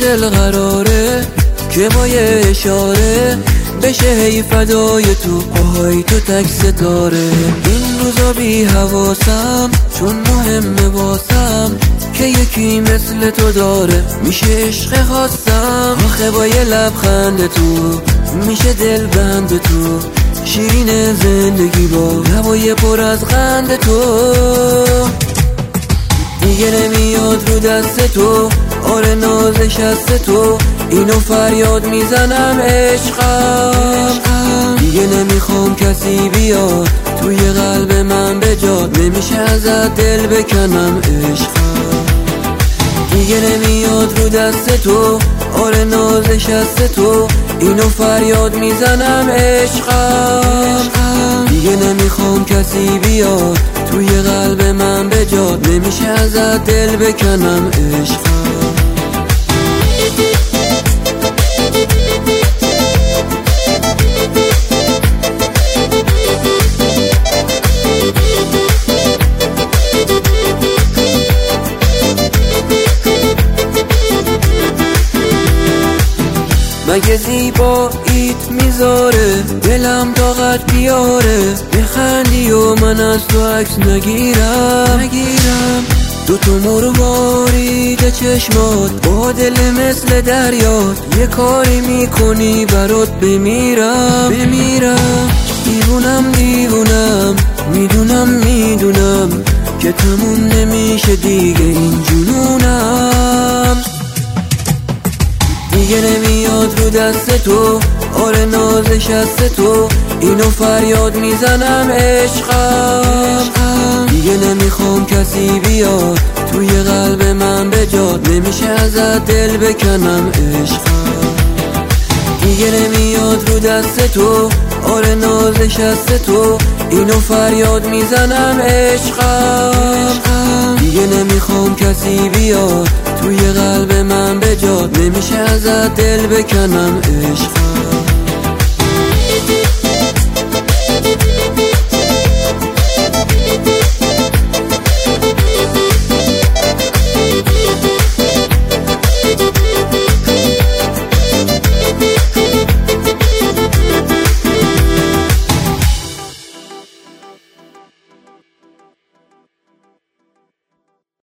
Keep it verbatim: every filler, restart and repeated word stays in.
دل قراره که با یه اشاره بشه هی فدای تو، آهای تو تک ستاره. این روزا بی حواسم چون مهمه واسم که یکی مثل تو داره، میشه عشق خواستم. آخه با یه لبخند تو میشه دل بند تو، شیرین زندگی با لبای پر از قند تو. دیگه نمیاد رو دست تو، آره نازش هست تو، اینو فریاد میزنم عشقم. دیگه نمیخوام کسی بیاد توی قلب من بجاد، نمیشه ازت دل بکنم عشقم. دیگه نمیاد رو دست تو، آره نازش هست تو، اینو فریاد میزنم عشقم. دیگه نمیخوام کسی بیاد توی قلب من بجاد، نمیشه ازت دل بکنم عشقم. مگه زیباییت میذاره دلم طاقت بیاره، بخندی و من از تو عکس نگیرم نگیرم دو تا مروارید چشمات با دل مثل دریات، یه کاری میکنی برات بمیرم بمیرم. دیوونم دیوونم میدونم میدونم که تموم نمیشه دیگه این جنونم. دیگه نمیاد رو دست تو، آره نازش هست تو، اینو فریاد میزنم عشقم. دیگه نمیخوام کسی بیاد توی قلب من بجاد، نمیشه ازت دل بکنم عشقم. دیگه نمیاد رو دست تو، آره نازش هست تو، اینو فریاد میزنم عشقم. دیگه نمیخوام کسی بیاد توی قلب من بجاد، نمیشه ازت دل بکنم عشقم.